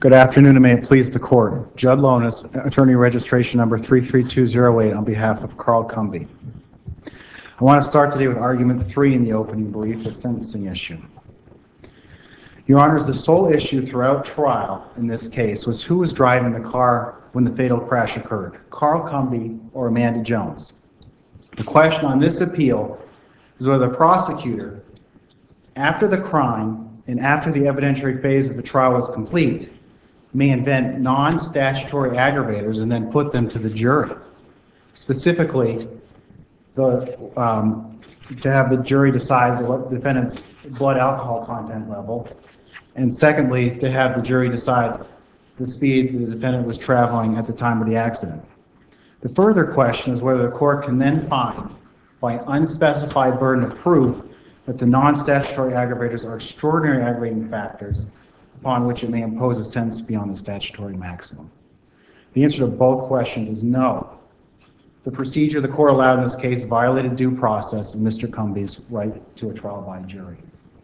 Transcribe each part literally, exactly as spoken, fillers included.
Good afternoon, and may it please the court. Judd Lonis, attorney registration number three three two zero eight, on behalf of Carl Cumby. I want to start today with argument three in the opening brief, the sentencing issue. Your Honors, the sole issue throughout trial in this case was who was driving the car when the fatal crash occurred, Carl Cumby or Amanda Jones. The question on this appeal is whether the prosecutor, after the crime and after the evidentiary phase of the trial was complete, may invent non-statutory aggravators and then put them to the jury. Specifically, the, um, to have the jury decide the defendant's blood alcohol content level, and secondly, to have the jury decide the speed the defendant was traveling at the time of the accident. The further question is whether the court can then find, by unspecified burden of proof, that the non-statutory aggravators are extraordinary aggravating factors upon which it may impose a sentence beyond the statutory maximum. The answer to both questions is no. The procedure the court allowed in this case violated due process and Mister Cumby's right to a trial by jury.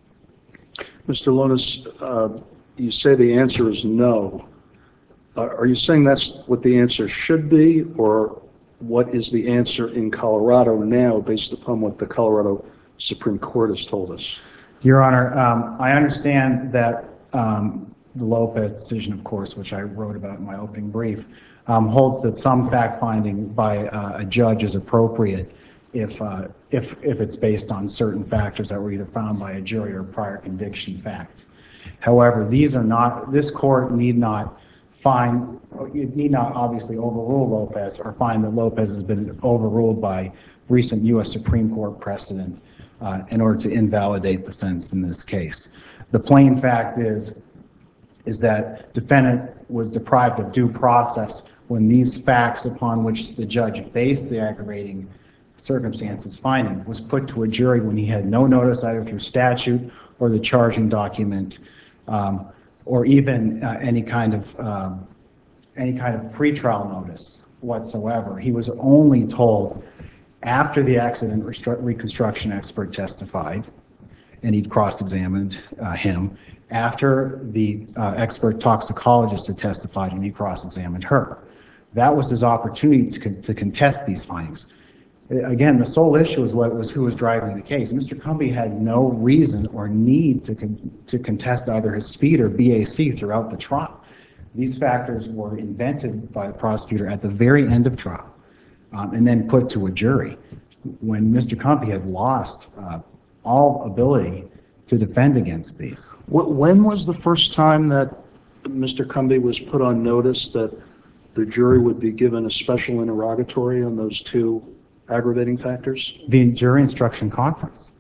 Mister Lonis, uh, you say the answer is no. Uh, are you saying that's what the answer should be, or what is the answer in Colorado now based upon what the Colorado Supreme Court has told us? Your Honor, um, I understand that um, the Lopez decision, of course, which I wrote about in my opening brief, um, holds that some fact-finding by uh, a judge is appropriate if, uh, if, if it's based on certain factors that were either found by a jury or prior conviction fact. However, these are not, this court need not find, it need not obviously overrule Lopez or find that Lopez has been overruled by recent U S Supreme Court precedent uh, in order to invalidate the sentence in this case. The plain fact is, is that defendant was deprived of due process when these facts upon which the judge based the aggravating circumstances finding was put to a jury when he had no notice either through statute or the charging document, um, or even uh, any kind of um, any kind of pretrial notice whatsoever. He was only told after the accident reconstruction expert testified, and he'd cross-examined uh, him, after the uh, expert toxicologist had testified and he cross-examined her. That was his opportunity to, con to contest these findings. Again, the sole issue was what was who was driving the case. Mister Cumby had no reason or need to con to contest either his speed or B A C throughout the trial. These factors were invented by the prosecutor at the very end of trial, um, and then put to a jury when Mister Cumby had lost uh, all ability to defend against these. When was the first time that Mister Cumby was put on notice that the jury would be given a special interrogatory on those two aggravating factors? The jury instruction conference.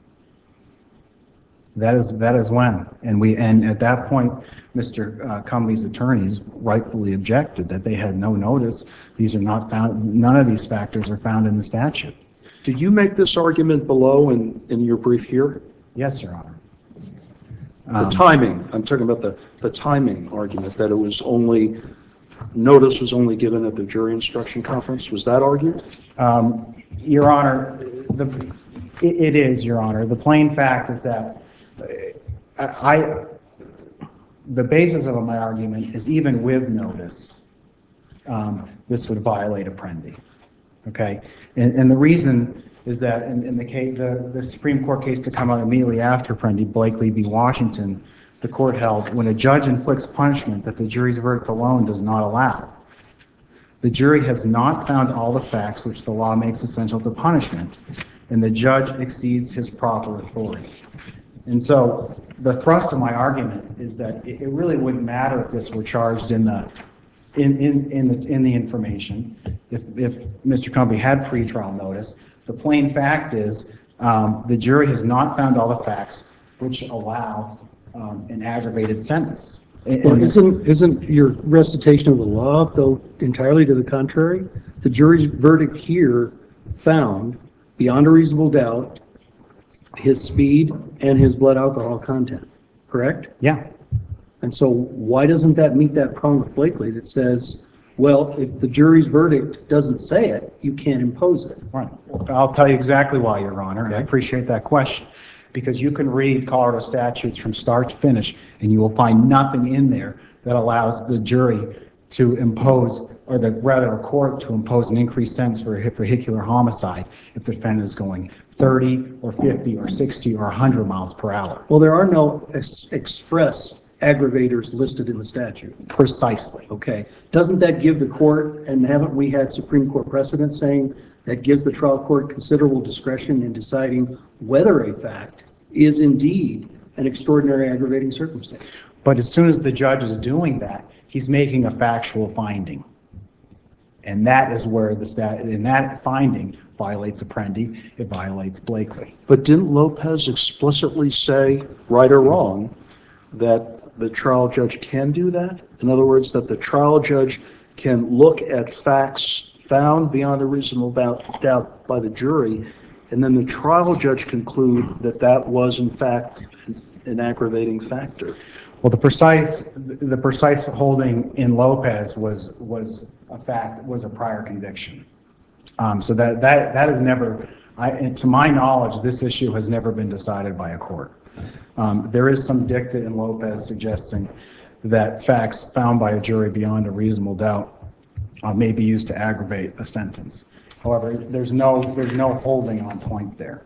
That is that is when, and we and at that point, Mister Uh, Cumby's attorneys rightfully objected that they had no notice. These are not found. None of these factors are found in the statute. Did you make this argument below in in your brief here? Yes, Your Honor. The Um, timing. I'm talking about the the timing argument that it was only notice was only given at the jury instruction conference. Was that argued? Um, Your Honor, the, it, it is, Your Honor. The plain fact is that uh, I, the basis of my argument is even with notice, um, this would violate Apprendi. Okay, and, and the reason is that in, in the case, the, the Supreme Court case to come out immediately after Apprendi, Blakely v. Washington, the court held when a judge inflicts punishment that the jury's verdict alone does not allow, the jury has not found all the facts which the law makes essential to punishment, and the judge exceeds his proper authority. And so the thrust of my argument is that it, it really wouldn't matter if this were charged in the in in in the in the information, if if Mister Cumby had pretrial notice. The plain fact is um, the jury has not found all the facts which allow um, an aggravated sentence. Well, isn't, isn't your recitation of the law, though, entirely to the contrary? The jury's verdict here found, beyond a reasonable doubt, his speed and his blood alcohol content, correct? Yeah. And so why doesn't that meet that prong of Blakely that says, well, if the jury's verdict doesn't say it, you can't impose it? Right. I'll tell you exactly why, Your Honor, and I appreciate that question. Because you can read Colorado statutes from start to finish, and you will find nothing in there that that allows the jury to impose, or the, rather a court to impose an increased sentence for a vehicular homicide if the defendant is going thirty or fifty or sixty or one hundred miles per hour. Well, there are no ex- express aggravators listed in the statute. Precisely. Okay. Doesn't that give the court, and haven't we had Supreme Court precedent saying that gives the trial court considerable discretion in deciding whether a fact is indeed an extraordinary aggravating circumstance? But as soon as the judge is doing that, he's making a factual finding. And that is where the stat, and that finding violates Apprendi, it violates Blakely. But didn't Lopez explicitly say, right or wrong, that the trial judge can do that? In other words, that the trial judge can look at facts found beyond a reasonable doubt, doubt by the jury, and then the trial judge conclude that that was in fact an aggravating factor. Well, the precise, the precise holding in Lopez was was a fact, was a prior conviction. Um, so that that that is never, I, and to my knowledge, this issue has never been decided by a court. Um, there is some dicta in Lopez suggesting that facts found by a jury beyond a reasonable doubt uh, may be used to aggravate a sentence. However, there's no there's no holding on point there.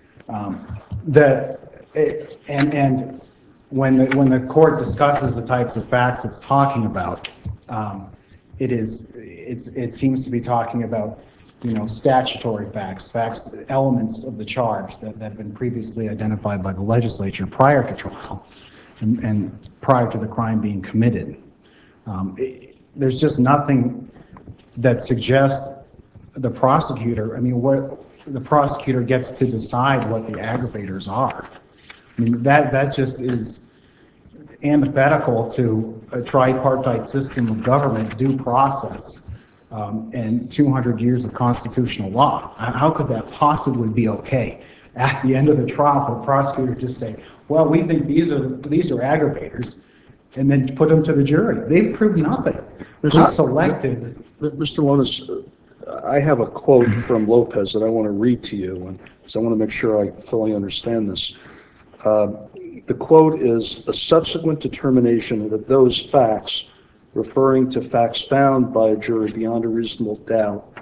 Um, the it, and and when the when the court discusses the types of facts it's talking about, um, it is it's it seems to be talking about, you know, statutory facts, facts, elements of the charge that, that have been previously identified by the legislature prior to trial and, and prior to the crime being committed. Um, it, there's just nothing that suggests the prosecutor, I mean, what the prosecutor gets to decide what the aggravators are. I mean, that, that just is antithetical to a tripartite system of government due process. Um, and two hundred years of constitutional law. How could that possibly be okay? At the end of the trial, for the prosecutor to just say, well, we think these are these are aggravators, and then put them to the jury. They've proved nothing. They selected. Mister Lonis, I have a quote from Lopez that I want to read to you, and so I want to make sure I fully understand this. Uh, the quote is, "A subsequent determination that those facts," referring to facts found by a jury beyond a reasonable doubt,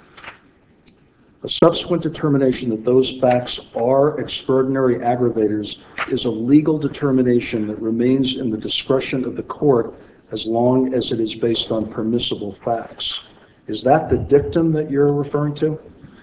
"a subsequent determination that those facts are extraordinary aggravators is a legal determination that remains in the discretion of the court as long as it is based on permissible facts." Is that the dictum that you're referring to?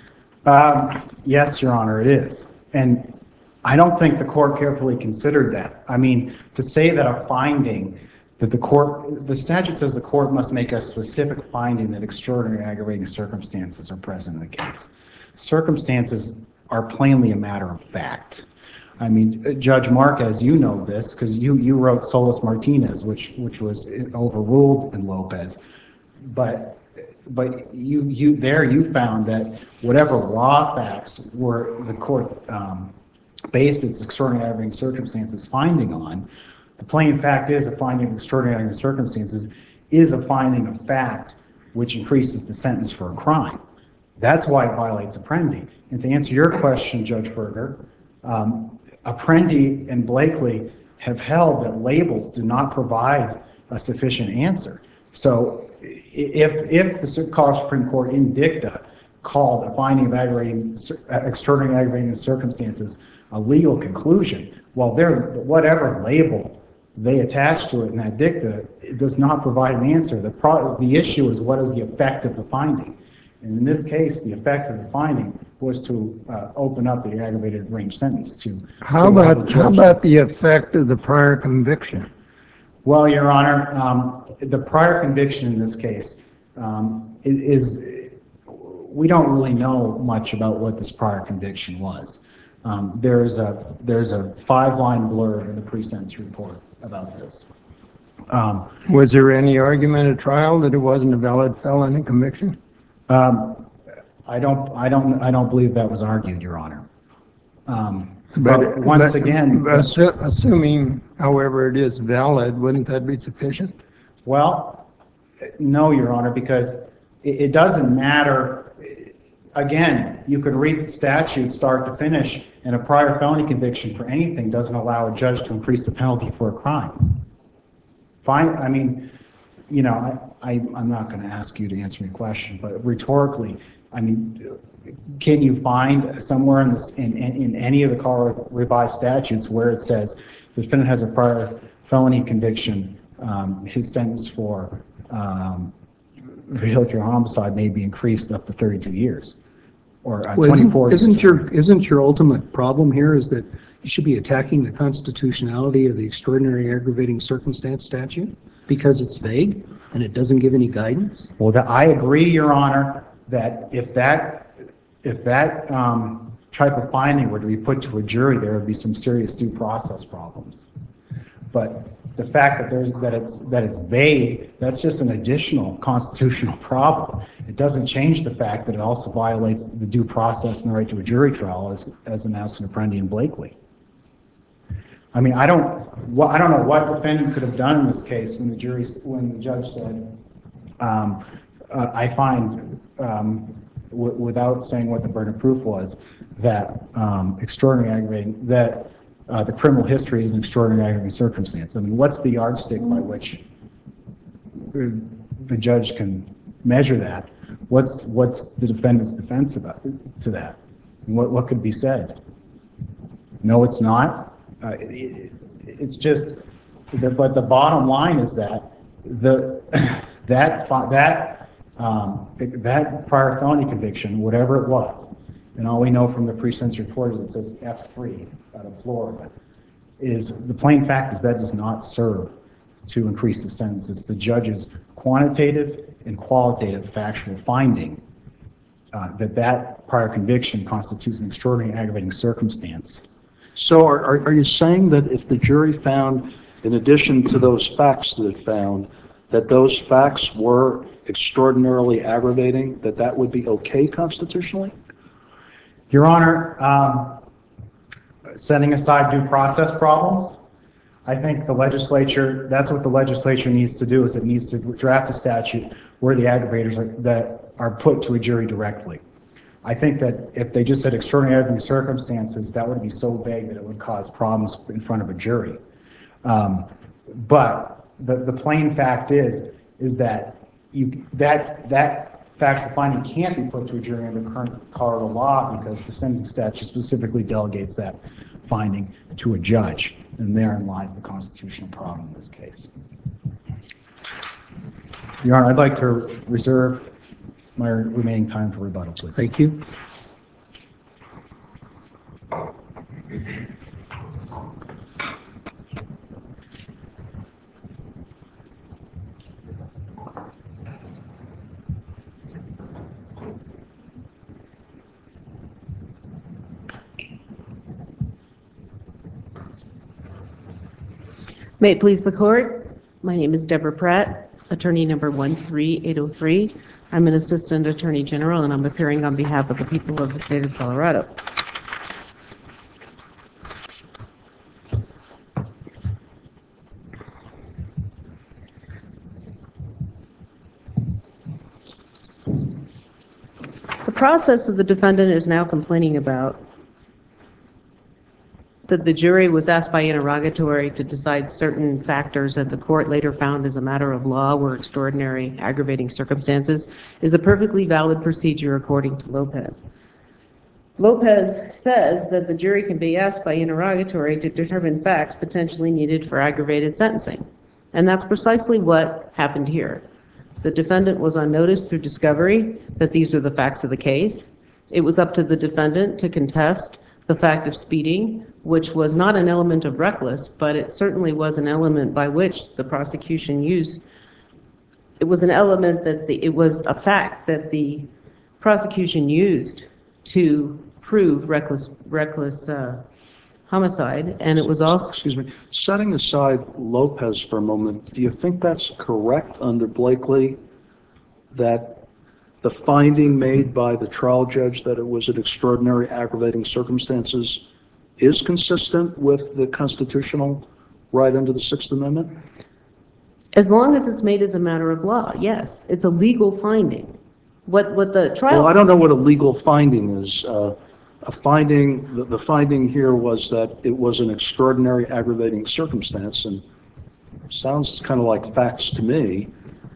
Um, yes, Your Honor, it is. And I don't think the court carefully considered that. I mean, to say that a finding that the court, the statute says the court must make a specific finding that extraordinary aggravating circumstances are present in the case. Circumstances are plainly a matter of fact. I mean, Judge Marquez, you know this because you, you wrote Solis Martinez, which which was overruled in Lopez. But but you you there you found that whatever raw facts were the court um, based its extraordinary aggravating circumstances finding on. The plain fact is a finding of extraordinary circumstances is a finding of fact which increases the sentence for a crime. That's why it violates Apprendi. And to answer your question, Judge Berger, um, Apprendi and Blakely have held that labels do not provide a sufficient answer. So if if the Colorado Supreme Court in dicta called a finding of aggravating, extraordinary aggravating circumstances a legal conclusion, well, there whatever label they attach to it in that dicta, it does not provide an answer. The pro the issue is what is the effect of the finding. And in this case, the effect of the finding was to uh, open up the aggravated range sentence to. How to about how about the effect of the prior conviction? Well, Your Honor, um, the prior conviction in this case um, is, is we don't really know much about what this prior conviction was. Um, there's a there's a five-line blurb in the pre-sentence report about this. Um, Was there any argument at trial that it wasn't a valid felony conviction? um, I don't I don't I don't believe that was argued, Your Honor. Um, But, but once but again, assu- assuming, however, it is valid, wouldn't that be sufficient? well, no, Your Honor, because it, it doesn't matter. Again, you could read the statute start to finish, and a prior felony conviction for anything doesn't allow a judge to increase the penalty for a crime. Fine, I mean, you know, I, I, I'm not going to ask you to answer your question, but rhetorically, I mean, can you find somewhere in this, in, in, in any of the Colorado revised statutes where it says the defendant has a prior felony conviction, um, his sentence for um, vehicular homicide may be increased up to thirty-two years? Or uh, Well, twenty-four isn't, isn't years. your, isn't your ultimate problem here is that you should be attacking the constitutionality of the extraordinary aggravating circumstance statute because it's vague and it doesn't give any guidance? Well, that, I agree, Your Honor, that if that, if that um, type of finding were to be put to a jury, there would be some serious due process problems. But the fact that there's, that it's, that it's vague, that's just an additional constitutional problem. It doesn't change the fact that it also violates the due process and the right to a jury trial as, as announced in Apprendi and Blakely. I mean, I don't, well, I don't know what defendant could have done in this case when the jury, when the judge said, um, uh, I find, um, w without saying what the burden of proof was, that um, extraordinary aggravating, that uh, the criminal history is an extraordinary aggravating circumstance. I mean, what's the yardstick by which the judge can measure that? What's what's the defendant's defense about to that? What what could be said? No, it's not. Uh, it, it's just, the, but the bottom line is that the that that um, that prior felony conviction, whatever it was, and all we know from the pre-sentence report is it says F three out of Florida, is the plain fact is that does not serve to increase the sentence. It's the judge's quantitative and qualitative factual finding uh, that that prior conviction constitutes an extraordinary aggravating circumstance. So are, are, are you saying that if the jury found, in addition to those facts that it found, that those facts were extraordinarily aggravating, that that would be okay constitutionally? Your Honor, um, setting aside due process problems, I think the legislature, that's what the legislature needs to do, is it needs to draft a statute where the aggravators are, that are put to a jury directly. I think that if they just said extraordinary aggravating circumstances, that would be so vague that it would cause problems in front of a jury. Um, but the, the plain fact is, is that you, that's, that factual finding can't be put to a jury under current Colorado law because the sentencing statute specifically delegates that finding to a judge, and therein lies the constitutional problem in this case. Your Honor, I'd like to reserve my remaining time for rebuttal, please. Thank you. May it please the court. My name is Deborah Pratt, attorney number one three eight oh three. I'm an assistant attorney general, and I'm appearing on behalf of the people of the state of Colorado. The process that the defendant is now complaining about, that the jury was asked by interrogatory to decide certain factors that the court later found as a matter of law were extraordinary aggravating circumstances, is a perfectly valid procedure according to Lopez. Lopez says that the jury can be asked by interrogatory to determine facts potentially needed for aggravated sentencing. And that's precisely what happened here. The defendant was on notice through discovery that these are the facts of the case. It was up to the defendant to contest the fact of speeding, which was not an element of reckless, but it certainly was an element by which the prosecution used. It was an element that the, it was a fact that the prosecution used to prove reckless, reckless uh, homicide, and it was also... Excuse me. Setting aside Lopez for a moment, do you think that's correct under Blakely, that the finding made by the trial judge that it was an extraordinary aggravating circumstances is consistent with the constitutional right under the Sixth Amendment? As long as it's made as a matter of law, yes. It's a legal finding. What, what the trial... Well, I don't know what a legal finding is. Uh, a finding, the, the finding here was that it was an extraordinary aggravating circumstance, and sounds kind of like facts to me.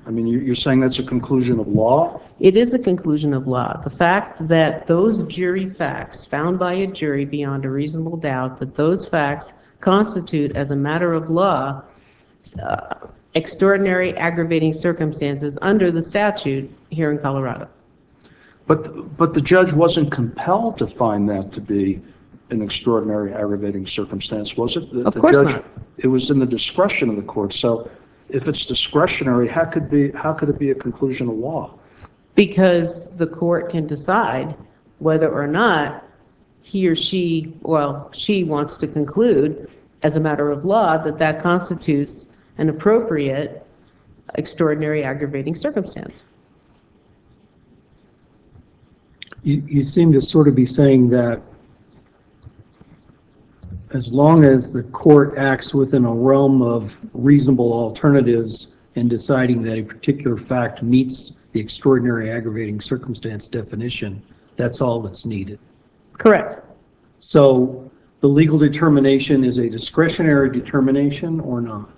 I mean, you- you're saying that's a conclusion of law? It is a conclusion of law. The fact that those jury facts found by a jury beyond a reasonable doubt, that those facts constitute as a matter of law uh, extraordinary aggravating circumstances under the statute here in Colorado. But, but the judge wasn't compelled to find that to be an extraordinary aggravating circumstance, was it? The- Of the course judge- not. It was in the discretion of the court. So if it's discretionary, how could be, how could it be a conclusion of law? Because the court can decide whether or not he or she, well, she wants to conclude as a matter of law that that constitutes an appropriate extraordinary aggravating circumstance. You, you seem to sort of be saying that as long as the court acts within a realm of reasonable alternatives in deciding that a particular fact meets the extraordinary aggravating circumstance definition, that's all that's needed. Correct. So the legal determination is a discretionary determination or not?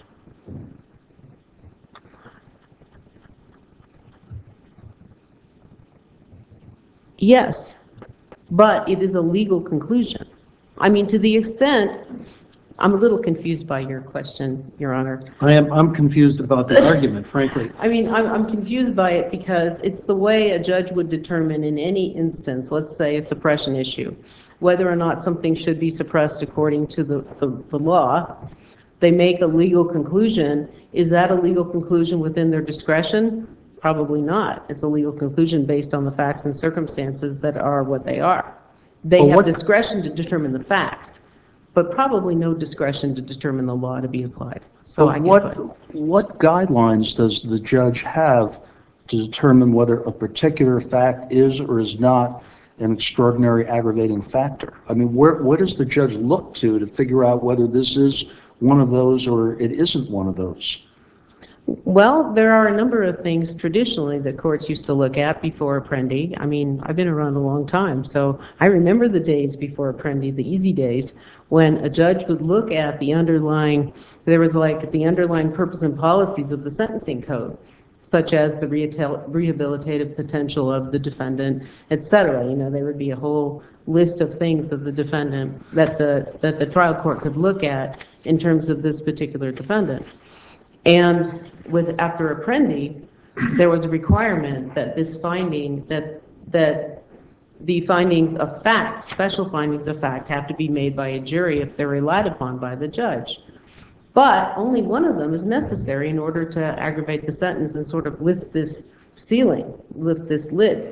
Yes, but it is a legal conclusion. I mean, to the extent, I'm a little confused by your question, Your Honor. I am, I'm confused about the argument, frankly. I mean, I'm, I'm confused by it because it's the way a judge would determine in any instance, let's say a suppression issue, whether or not something should be suppressed according to the, the, the law. They make a legal conclusion. Is that a legal conclusion within their discretion? Probably not. It's a legal conclusion based on the facts and circumstances that are what they are. They Well, have what- discretion to determine the facts, but probably no discretion to determine the law to be applied. So I But guess I, what, what guidelines does the judge have to determine whether a particular fact is or is not an extraordinary aggravating factor? I mean, where, what does the judge look to to figure out whether this is one of those or it isn't one of those? well, there are a number of things traditionally that courts used to look at before Apprendi. I mean, I've been around a long time, so I remember the days before Apprendi, the easy days, when a judge would look at the underlying, there was like the underlying purpose and policies of the sentencing code, such as the rehabilitative rehabilitative potential of the defendant, et cetera. You know, there would be a whole list of things that the defendant, that the, that the trial court could look at in terms of this particular defendant. And with, after Apprendi, there was a requirement that this finding, that, that the findings of fact, special findings of fact, have to be made by a jury if they're relied upon by the judge. But only one of them is necessary in order to aggravate the sentence and sort of lift this ceiling, lift this lid.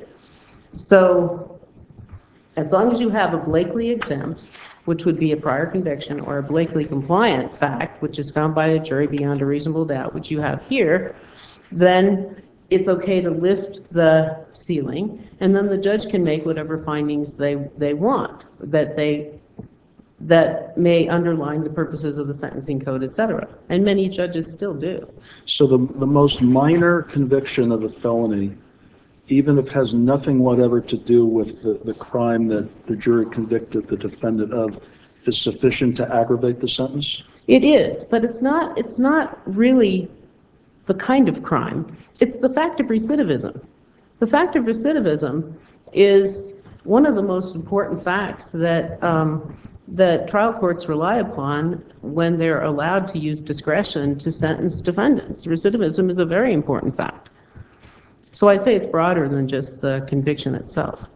So as long as you have a Blakely exempt, which would be a prior conviction, or a Blakely compliant fact, which is found by a jury beyond a reasonable doubt, which you have here, then it's okay to lift the ceiling, and then the judge can make whatever findings they, they want, that they, that may underline the purposes of the sentencing code, et cetera. And many judges still do. So the, the most minor conviction of a felony, even if it has nothing whatever to do with the, the crime that the jury convicted the defendant of, is sufficient to aggravate the sentence? It is, but it's not, it's not really the kind of crime. It's the fact of recidivism. The fact of recidivism is one of the most important facts that, um, that trial courts rely upon when they're allowed to use discretion to sentence defendants. Recidivism is a very important fact. So I'd say it's broader than just the conviction itself.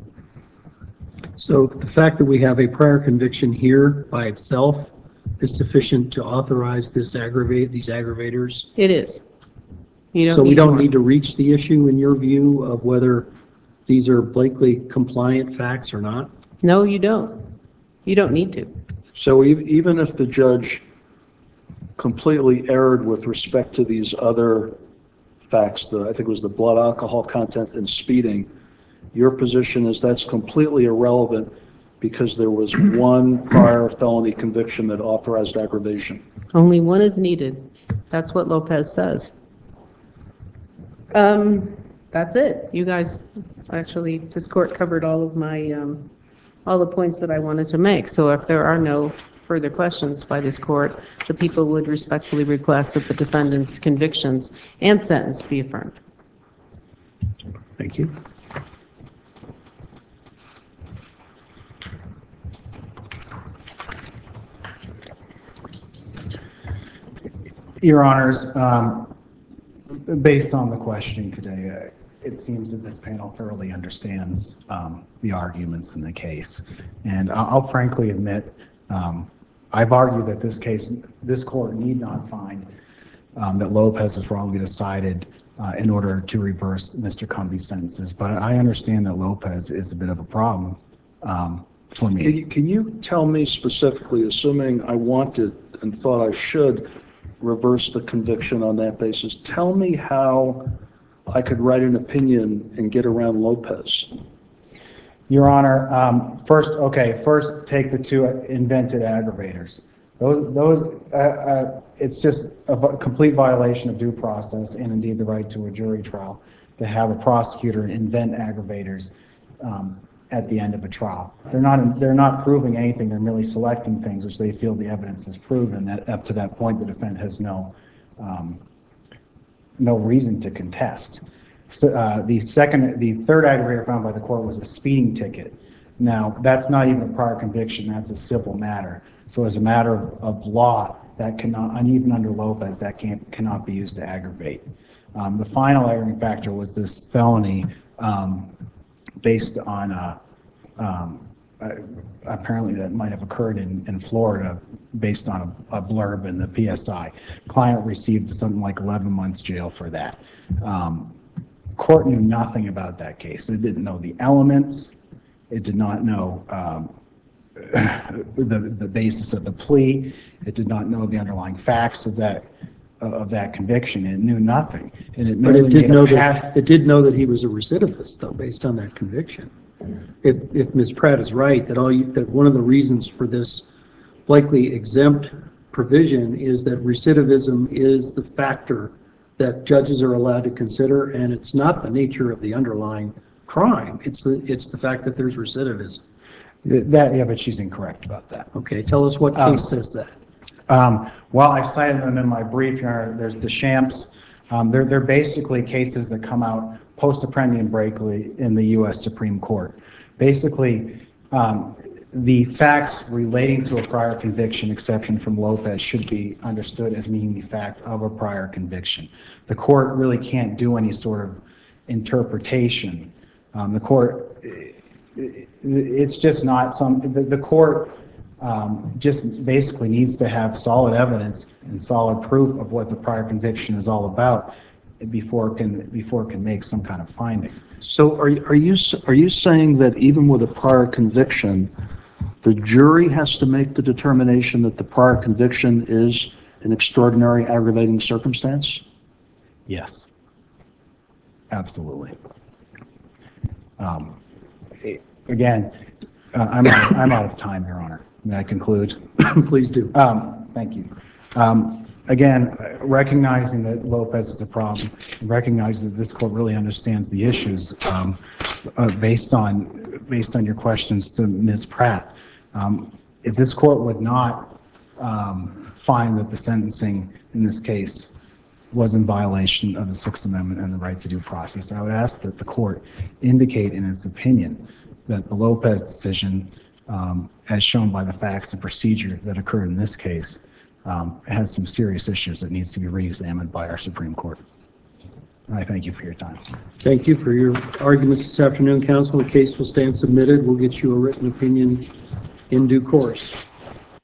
So the fact that we have a prior conviction here by itself is sufficient to authorize this aggravate, these aggravators? It is. You don't So we need don't more. need to reach the issue, in your view, of whether these are Blakely compliant facts or not? No, you don't. You don't need to. So ev- even if the judge completely erred with respect to these other facts, the, I think it was the blood alcohol content and speeding, your position is that's completely irrelevant because there was one prior felony conviction that authorized aggravation. Only one is needed. That's what Lopez says. Um, that's it. You guys, actually, this court covered all of my, um, all the points that I wanted to make. So if there are no further questions by this court, the people would respectfully request that the defendant's convictions and sentence be affirmed. Thank you. Your Honors, um, based on the questioning today, uh, it seems that this panel thoroughly understands um, the arguments in the case. And I'll, I'll frankly admit, um, I've argued that this case, this court need not find um, that Lopez was wrongly decided uh, in order to reverse Mister Cumby's sentences. But I understand that Lopez is a bit of a problem um, for me. Can you, can you tell me specifically, assuming I wanted and thought I should reverse the conviction on that basis, tell me how I could write an opinion and get around Lopez? Your Honor, um, first, okay, first take the two invented aggravators. Those, those, uh, uh, it's just a v- complete violation of due process and indeed the right to a jury trial to have a prosecutor invent aggravators um, at the end of a trial. They're not, they're not proving anything. They're merely selecting things which they feel the evidence has proven. That up to that point, the defendant has no, um, no reason to contest. So, uh, the second, the third aggravator found by the court was a speeding ticket. Now, that's not even a prior conviction, that's a civil matter. So as a matter of, of law, that cannot, and even under Lopez, that can't, cannot be used to aggravate. Um, the final aggravating factor was this felony um, based on a, um, uh, apparently that might have occurred in, in Florida based on a, a blurb in the P S I. Client received something like eleven months jail for that. Um, court knew nothing about that case. It didn't know the elements. It did not know um, the, the basis of the plea. It did not know the underlying facts of that of that conviction. It knew nothing. And it But it did made a know pat- that, it did know that he was a recidivist, though, based on that conviction. If, if Miz Pratt is right, that all you, that one of the reasons for this likely exempt provision is that recidivism is the factor that judges are allowed to consider, and it's not the nature of the underlying crime. It's the, it's the fact that there's recidivism. That, yeah, but she's incorrect about that. Okay, tell us what Um, case says that. Um, well, I've cited them in my brief. Your Honor. There's Deschamps. Um, they're, they're basically cases that come out post-Apprendi and Brakely in the U S Supreme Court. Basically, um, the facts relating to a prior conviction exception from Lopez should be understood as meaning the fact of a prior conviction. The court really can't do any sort of interpretation. Um, the court, it, it's just not some, the, the court um, just basically needs to have solid evidence and solid proof of what the prior conviction is all about before it can, before it can make some kind of finding. So are, you- are you, s- are you saying that even with a prior conviction, the jury has to make the determination that the prior conviction is an extraordinary aggravating circumstance? Yes, absolutely. Um, eh, Again, uh, I'm out, I'm out of time, Your Honor. May I conclude? Please do. Um, Thank you. Um, Again, recognizing that Lopez is a problem, recognizing that this court really understands the issues um, uh, based on based on your questions to Miz Pratt. Um, If this court would not um, find that the sentencing in this case was in violation of the Sixth Amendment and the right to due process, I would ask that the court indicate in its opinion that the Lopez decision, um, as shown by the facts and procedure that occurred in this case, um, has some serious issues that needs to be re-examined by our Supreme Court. And I thank you for your time. Thank you for your arguments this afternoon, counsel. The case will stand submitted. We'll get you a written opinion in due course.